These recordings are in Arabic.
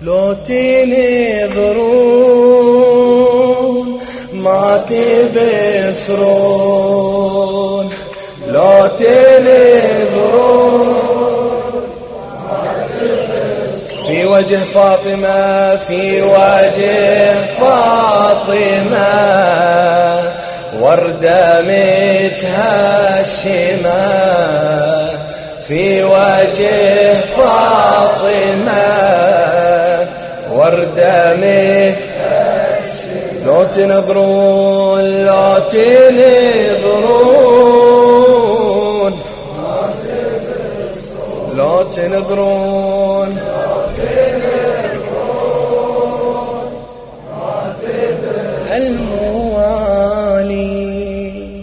لو تنظرون ما تبصرون، لو تنظرون في وجه فاطمة، في وجه فاطمة وردة متهشمة، في وجه فاطمة وردة متهشمة. لو تنظرون لو تنظرون لو تنظرون الموالي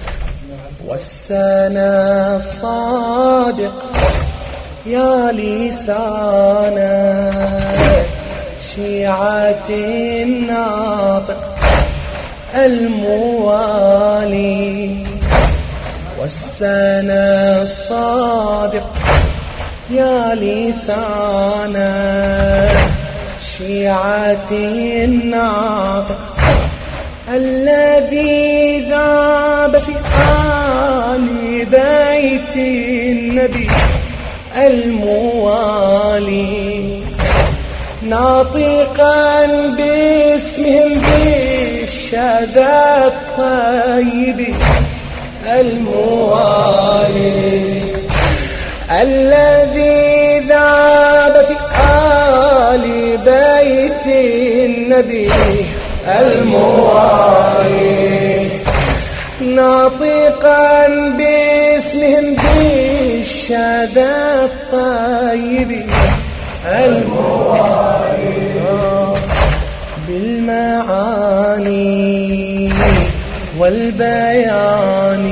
والسنة الصادق يا لسانا شيعة الناطق الموالي، والسنة الصادق يا لسانا شيعة الناطق الذي ذاب في آل بيت النبي الموالي، ناطقا باسمهم بالشذا الطيب الموالي، الذي ذاب في آل بيت النبي الموالي، ناطقا باسمهم بالشذا الطيب الموالي، بالمعاني والبيان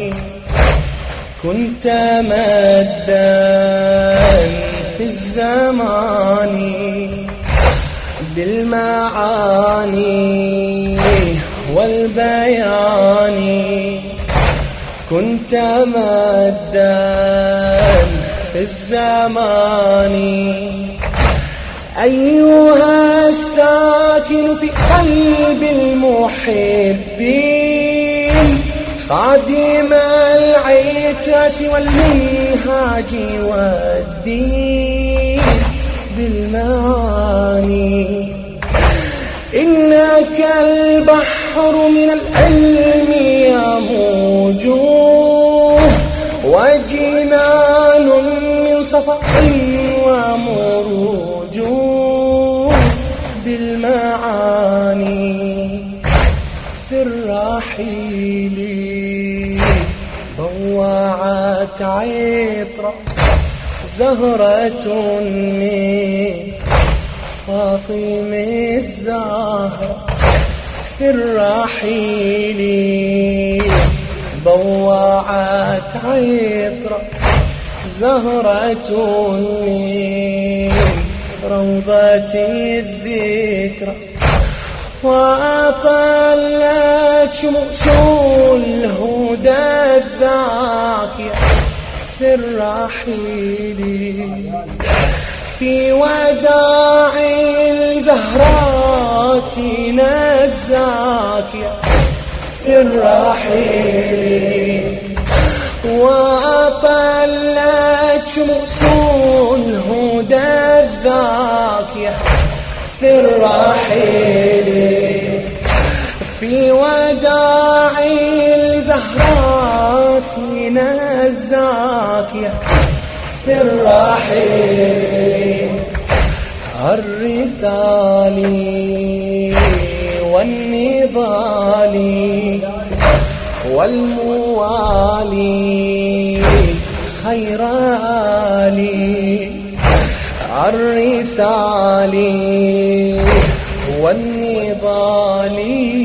كنت مدا في الزمان، بالمعاني والبيان كنت مدا في الزمان، أيها الساكن في قلب المحبين خادم العترة والمنهاج والدين، بالمعاني إنك البحر من العلم يموجه وجنان من صفاء ومروج، بالمعاني في الرحيل ضوعت عطرة زهرة من فاطمة الزهرة، في الرحيل ضوعت عطرة زهرة من روضة الذكرى، وأطلت شموس الهدى الذاكية في الرحيل، في وداع لزهراتنا الزاكية في الرحيل، وأطلت شموس الهدى الذاكية في الرحيل، في وداع لزهراتنا الزاكية في الرحيل، الرسال والنضال والموالي خير آلي، الرسال والنضال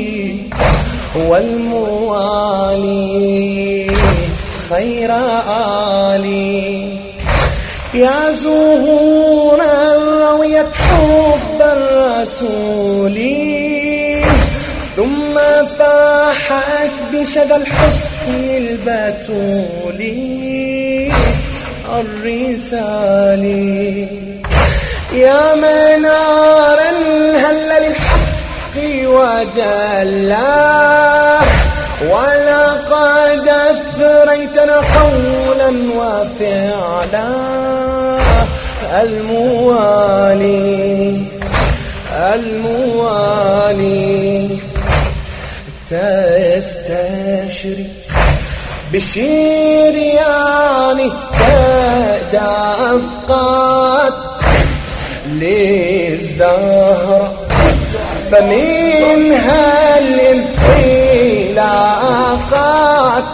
والموالي خير آلي، يا زهورا رويت حب الرسول ثم فاحت بشذا الحسن البتول، الرسال يا منارا هل للحق ودلا ولقد أثريتنا قولا وفعلا الموالي تستشري بشرياني كاد أفقد للزهرة فمنها الانطلاقات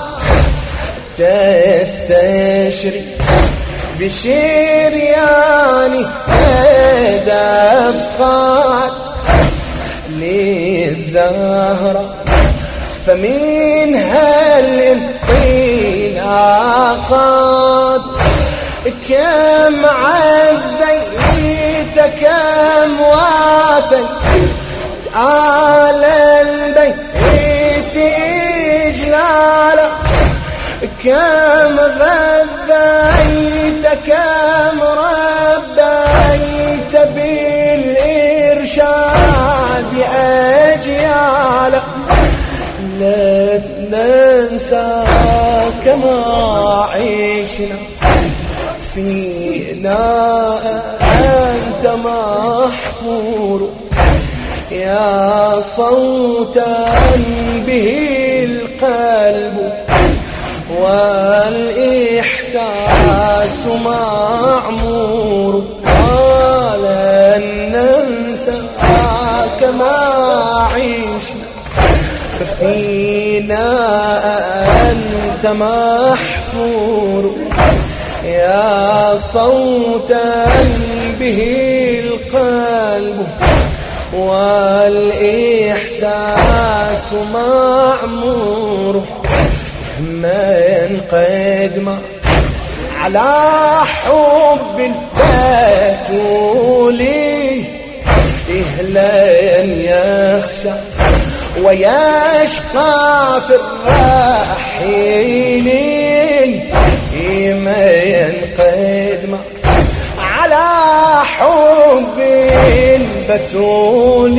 تستشري بشرياني كاد أفقد للزهرة فمنها الانطلاقات كم عزيت كم واسيت على البيت إجلالا كم غذيت كم ربيت بالإرشاد أجيالا لن ننسى كما عشنا فينا أنت محفور يا صوتا به القلب والإحساس معمور ولن ننسى كما عشنا فينا أنت محفور يا صوتا به القلب والإحساس معمور من قد ما على حب البتول لن يخشى ويشقى في الراحلين من قد ما على حب البتول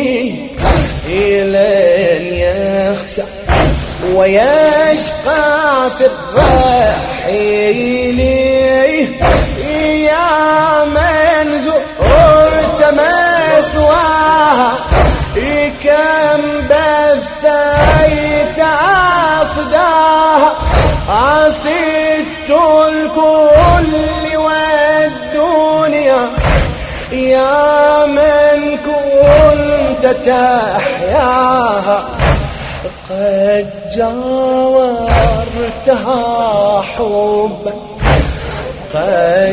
لن يخشى ويشقى في الرحيل يا من زرت مثواها كم بثيت أصداها عصيت الكل والدنيا يا من كنت تحياها قد جاورتها حبا قد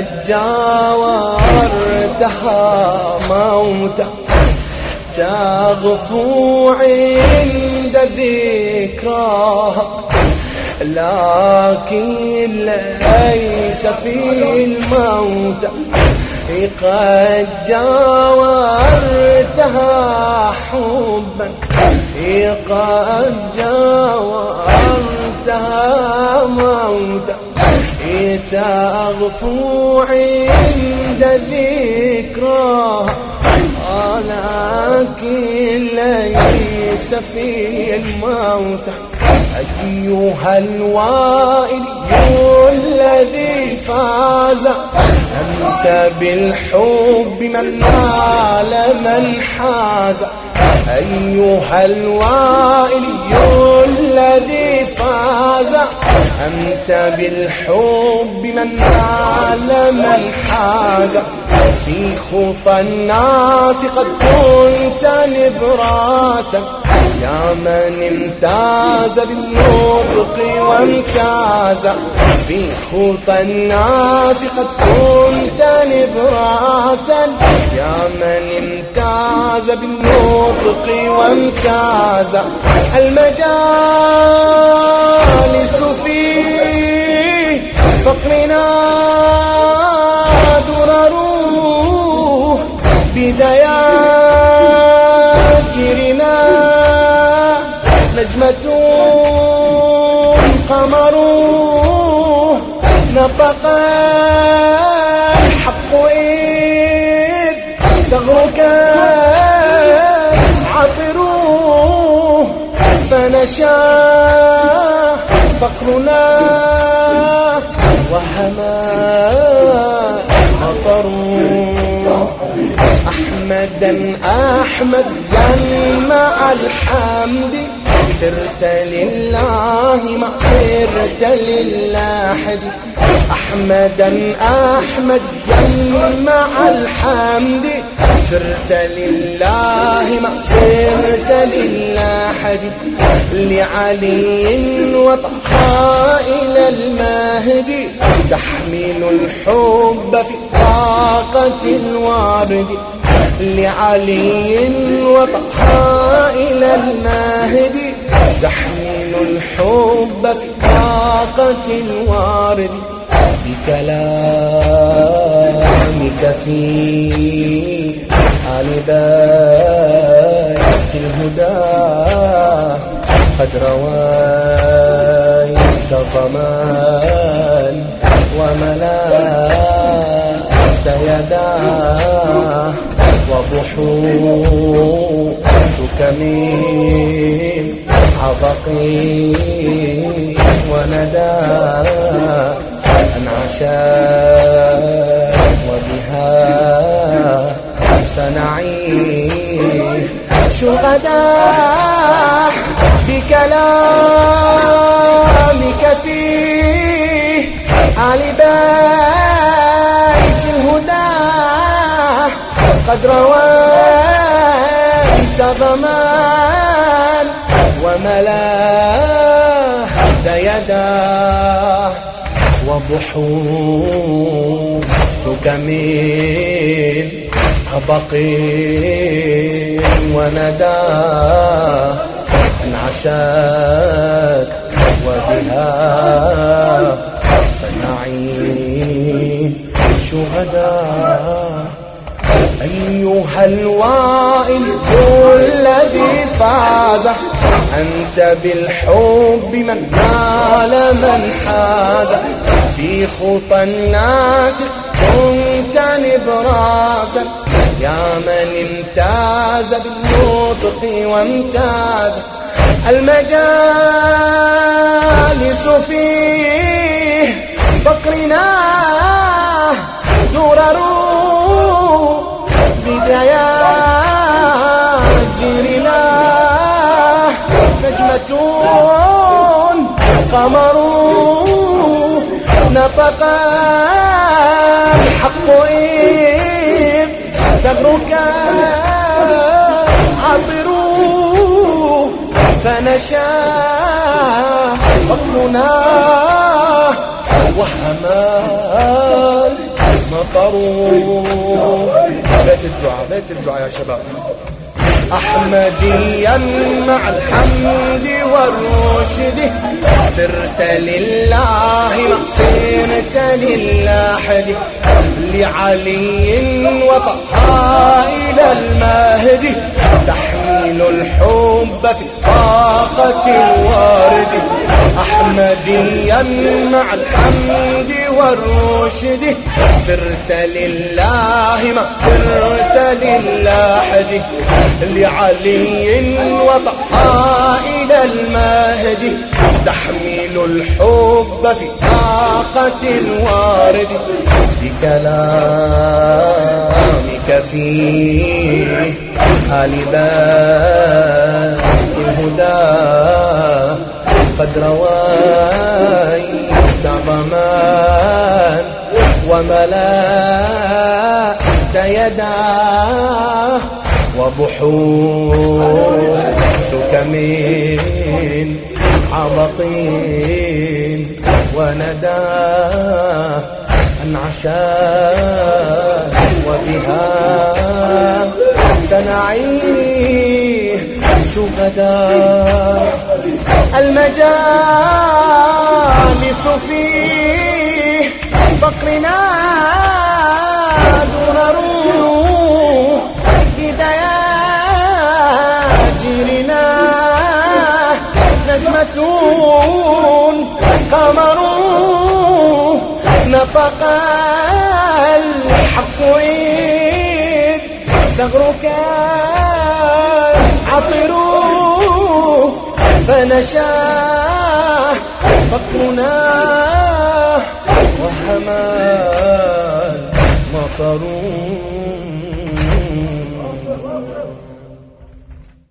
جاورتها موتا تغفو عند ذكراها لكن ليس في الموت قد جاورتها حبا قد جاورتها موتا تغفو عند ذكراها لكن ليس في الموت أيها الوائل الذي فاز أنت بالحب من نال من حاز أيها الوائل الذي فاز أنت بالحب من نال من حاز في خطى الناس قد كنت نبراسا يا من امتاز بالنطق وامتاز في خطى الناس قد كنت نبراسا يا من امتاز بالنطق وامتاز المجالس في فقرنا درر بدياجرنا نجمة قمر نطق الحق إن ثغرك عطروه فنشا فقرنا وهما مطروه. أحمدا أحمدا مع الحمد سرت لله ما صرت للأحد. أحمدا أحمدا مع الحمد سرت لله ما صرت للأحد. لعلي وطه إلى المهد تحمل الحب في طاقة الورد. لعلي وطه إلى المهد تحمل الحب في طاقة الورد. بكلامك في آل بيت الهدى قد رويت ظمان وملأت يداه وبحوثك من عبق وندى أنعشت وبها سنعيش شهداء. بكلامك فيه آل بيت الهدى قد رويت ظمان وملأت يداه وبحوثك من عبق وندى انعشت وبها سنعيش شهداء. أيها الوائل الذي فاز أنت بالحب من نال من حاز. في خطى الناس كنت نبراسا يا من امتاز بالنطق وامتاز. المجالس فيه فقرنا درر بدياجرنا نجمة قمر نطق الحق إذ ثغرك عطروه فنشا فقرنا وهما مطروه. بيت الدعاء يا شباب. أحمديا مع الحمد والرشد سرت لله ما صرت للأحد. لعلي وطه إلى المهد تحمل الحب في طاقة الورد. أحمديا مع الحمد والرشد سرت لله ما صرت للأحد. لعلي وطه إلى المهد تحمل الحب في طاقة الورد. بكلامك فيه آل بيت الهدى قد رويت ظمان وملأت يداه وبحوثك من عبق وندى انعشت وبها سنعيش شهداء. المجالس فيه فقرنا درر بدياجرنا نجمة قمر نطق الحق إذ الثغر كان عطروه فنشاه فقرنا وهما المطر